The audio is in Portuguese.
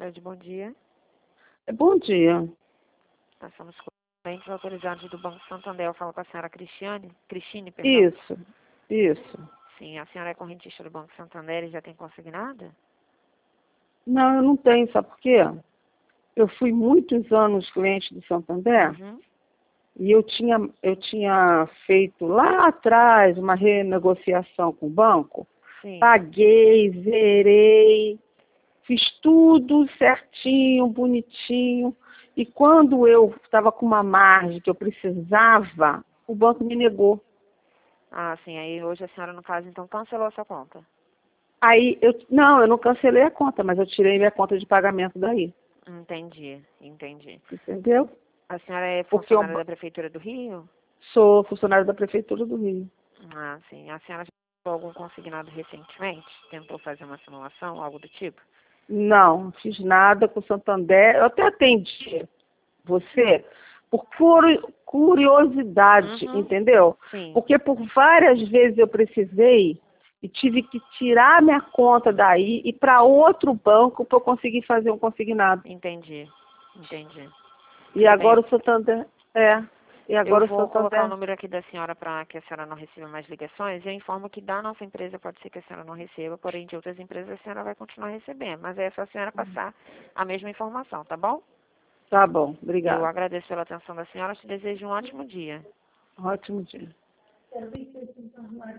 Cicred, bom dia. Bom dia. Nós somos clientes autorizados do Banco Santander. Eu falo com a senhora Cristine, perdão. Isso. Sim, a senhora é correntista do Banco Santander e já tem consignado? Não, eu não tenho, sabe por quê? Eu fui muitos anos cliente do Santander e eu tinha feito lá atrás uma renegociação com o banco. Sim. Paguei, zerei, fiz tudo certinho, bonitinho. E quando eu estava com uma margem que eu precisava, o banco me negou. Ah, sim. Aí hoje a senhora, no caso, então cancelou a sua conta. Aí, eu não cancelei a conta, mas eu tirei minha conta de pagamento daí. Entendi. Entendeu? A senhora é Porque eu funcionária da Prefeitura do Rio? sou funcionária da Prefeitura do Rio. Ah, sim. A senhora já tentou algum consignado recentemente? Tentou fazer uma simulação, algo do tipo? Não fiz nada com o Santander. Eu até atendi você por curiosidade, entendeu? Sim. Porque por várias vezes eu precisei e tive que tirar minha conta daí e para outro banco para eu conseguir fazer um consignado. Entendi. E Tudo agora bem. o Santander Eu vou colocar o número aqui da senhora para que a senhora não receba mais ligações. Eu informo que da nossa empresa pode ser que a senhora não receba, porém de outras empresas a senhora vai continuar recebendo. Mas é só a senhora passar a mesma informação, tá bom? Tá bom, Eu obrigada. agradeço pela atenção da senhora. Te desejo um ótimo dia. Ótimo dia.